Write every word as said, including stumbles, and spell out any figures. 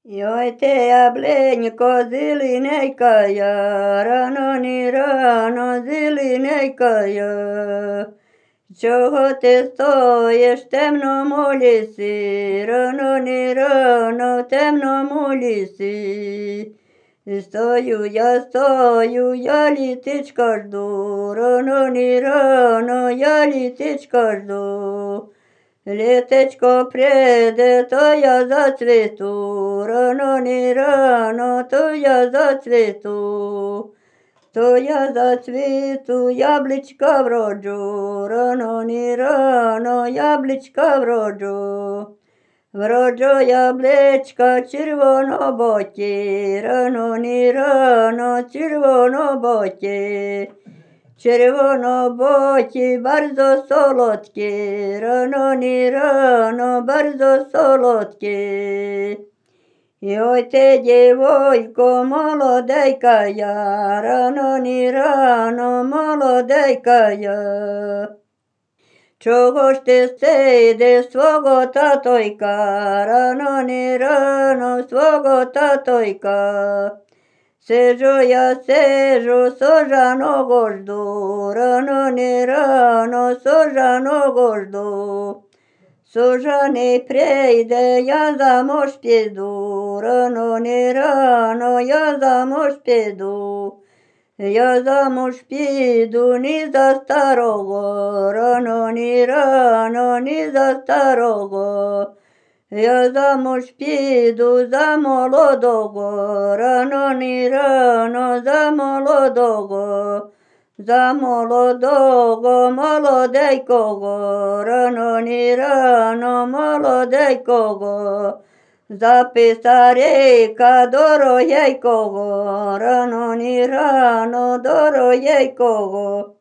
Йой те яблунько зелененькая, рано не рано зелененькая. Чого ти стоїш в темному лісі, рано не рано в темному лісі. Стою я, стою, я літечка жду, рано не рано, я літечка жду. Літечко прийде, то я зацвіту, рано не рано, то я зацвіту. То я зацвіту, яблучка вроджу, рано не рано, яблучка вроджу. Вроджу яблучка червонобокі, рано не рано, червонобокі. Червонобокі, bardzo солодкі, рано не рано, bardzo солодкі. І ой ти, дівойко, молоденькая, рано не рано, молоденькая. Чого ж ти стидиш свого татойка, рано не рано, свого татойка. Сиджу я, сиджу, сожаного жду, рано не рано, сожаного жду. Сужаний прийде, я замуж піду, рано не рано, я замуж піду. Я замуж піду не за старого, рано не рано, не за старого. Я замуж піду за молодого, рано не рано, за молодого. За молодого, молоденького, рано не рано, молоденького. За писарика дорогенького, рано не рано, дорогенького.